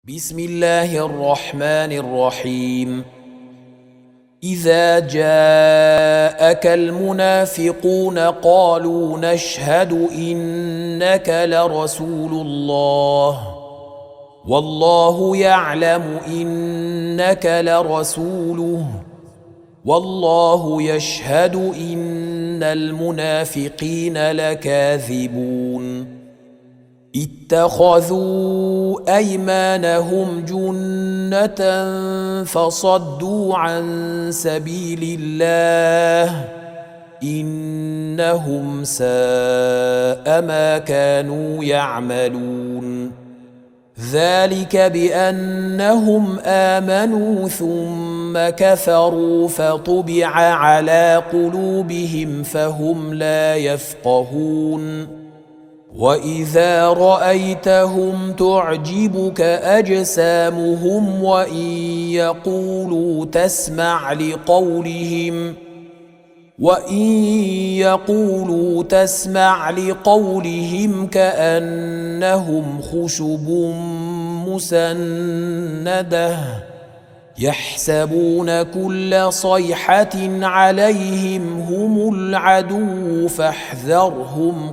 بسم الله الرحمن الرحيم. إذا جاءك المنافقون قالوا نشهد إنك لرسول الله والله يعلم إنك لرسوله والله يشهد إن المنافقين لكاذبون. اتخذوا أيمانهم جنة فصدوا عن سبيل الله إنهم ساء ما كانوا يعملون. ذلك بأنهم آمنوا ثم كفروا فطبع على قلوبهم فهم لا يفقهون. وإذا رأيتهم تعجبك أجسامهم وإن يقولوا تسمع لقولهم كأنهم خشب مسندة يحسبون كل صيحة عليهم هم العدو فاحذرهم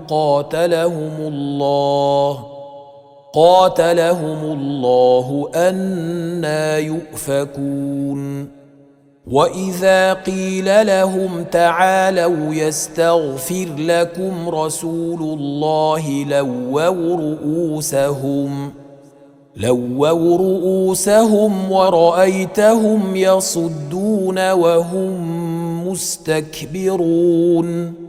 قاتلهم الله أنى يؤفكون. وإذا قيل لهم تعالوا يستغفر لكم رسول الله لووا رؤوسهم ورأيتهم يصدون وهم مستكبرون.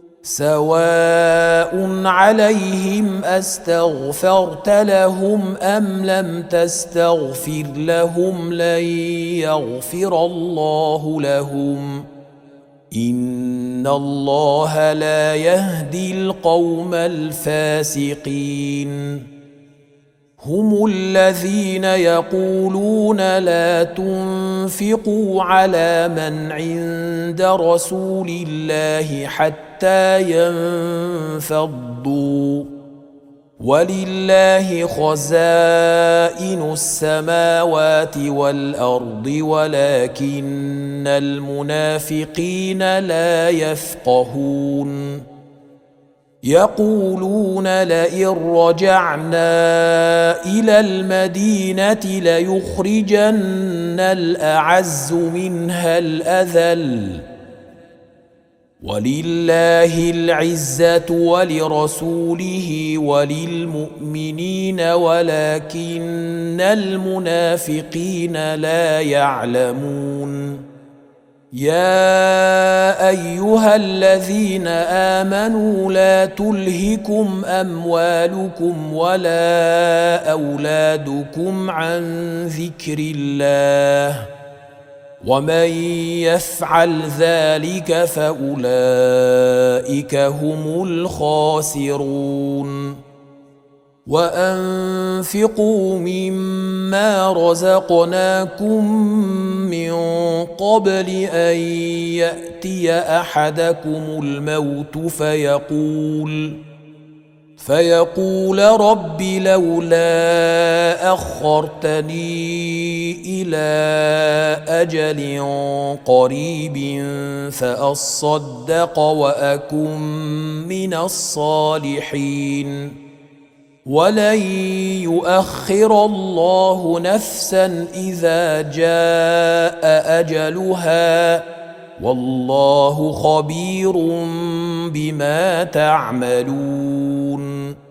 سواء عليهم أستغفرت لهم أم لم تستغفر لهم لن يغفر الله لهم إن الله لا يهدي القوم الفاسقين. هم الذين يقولون لا تنفقوا على من عند رسول الله حتى ينفضوا ولله خزائن السماوات والأرض ولكن المنافقين لا يفقهون. يقولون لئن رجعنا إلى المدينة ليخرجن الأعز منها الأذل ولله العزة ولرسوله وللمؤمنين ولكن المنافقين لا يعلمون. يا أيها الذين آمنوا لا تلهكم أموالكم ولا أولادكم عن ذكر الله ومن يفعل ذلك فأولئك هم الخاسرون. وأنفقوا مما رزقناكم من قبل أن يأتي أحدكم الموت فيقول رب لولا أخرتني إلى أجل قريب فأصدق وأكن من الصالحين ولن يؤخر الله نفسا إذا جاء أجلها والله خبير بما تعملون.